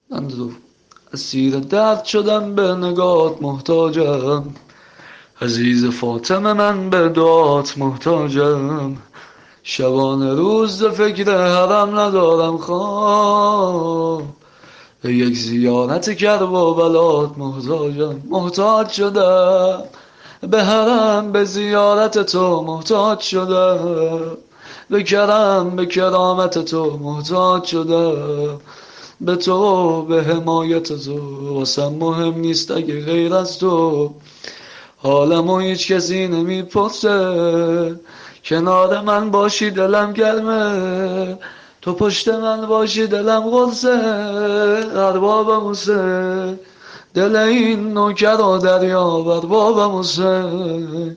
اندرو اسیر درد شدم به نگات محتاجم، عزیز فاطمه من به دعات محتاجم. شبانه روز ز فکر حرم ندارم خواب، به یک زیارت کرب و بلات محتاجم. محتاج شدم به حرم، به زیارت تو محتاج شدم، به کرم به کرامت تو محتاج شدم، به تو به حمایت تو. واسم مهم نیست اگه غیر از تو حالمو هیچ کسی نمیپرسه. کنار من باشی دلم گرمه، تو پشت من باشی دلم قرصه. اربابم حسین، دل این نوکر و دریا بر بابم حسین.